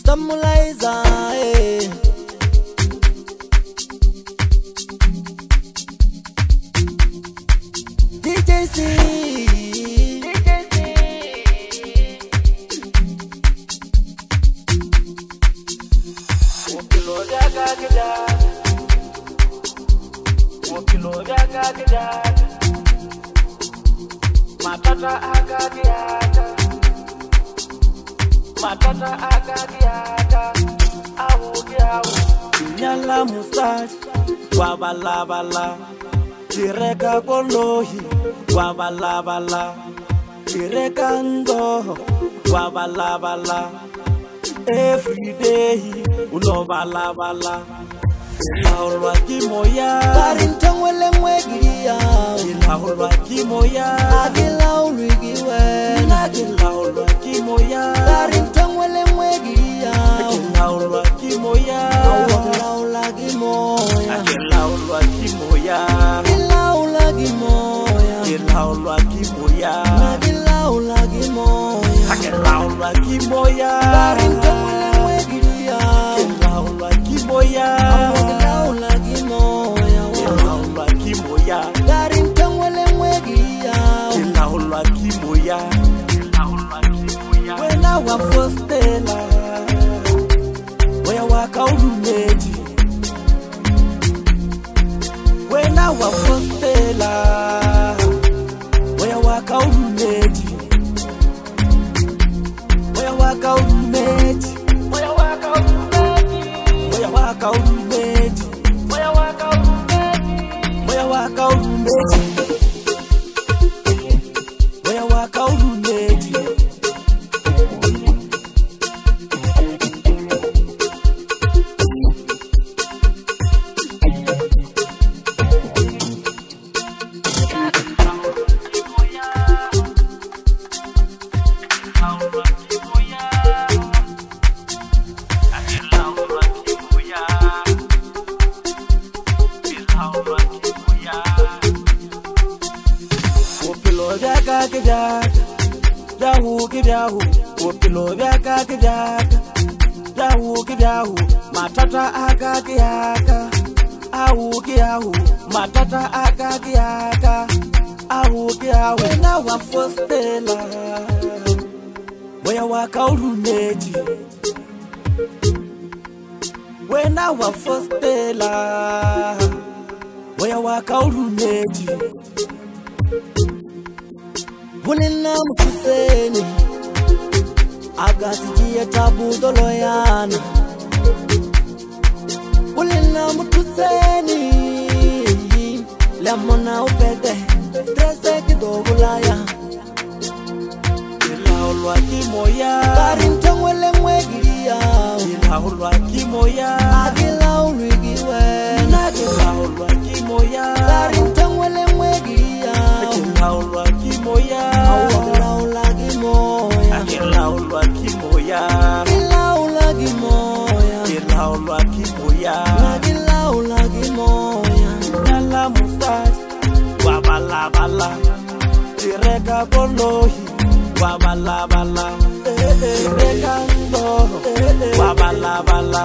Samulaiza, DJC, Matata akagiata, awugiawu. Nyala mustache, wabalabala. Tireka kolohi, wabalabala. Tireka ndo, wabalabala. Every day, unobalabala. Ilaulwa kimoya, Barintongwele mwegiria. Ilaulwa kimoya, Agilaulugiwe. Agilaulwa kimoya, Barintongwele mwegiria. Agilaulwa kimoya, Agilaula kimoya. Agilaulwa kimoya, Agilaula kimoya. Agilaulwa kimoya, Agilaula kimoya. Agilaula kimoya, Barintongwele mwegiria. Agilaula kimoya, Agilaula kimoya. Agilaula kimoya, Barintongwele mwegiria. Agilaula kimoya. When I was first Stella, where walk out Runeji. When I was first Stella, where walk out Runeji. Where walk out Runeji. Where walk out Runeji. Where walk out Runeji. Where walk out Runeji. Where walk out Runeji. Where walk out Runeji. Matata akagiaka, awugiahu. Matata akagiaka, awugiahu. When I was first Stella, where walk out Runeji. When I was first Stella, where walk out Runeji. Bulina mkuseni, agasijie tabu doloyana. Bulina mkuseni, lemona upede, stresse kidobulaya. Ilaulwa kimoya, Barintongwele mwegiria. Ilaulwa kimoya, Agilaulugiwe. Agilaulwa kimoya, Barintongwele mwegiria. Agilaulwa kimoya, Agilaula kimoya. Agilaulwa kimoya, Agilaula kimoya. Agilaulwa kimoya, Agilaula kimoya. Nyala mustache, wabalabala. Tireka kolohi, wabalabala. Tireka ndo, wabalabala.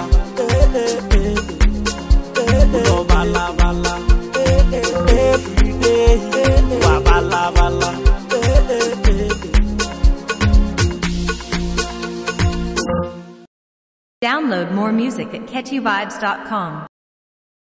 Unobalabala. Every day, wabalabala. Download more music at catchyvibes.com.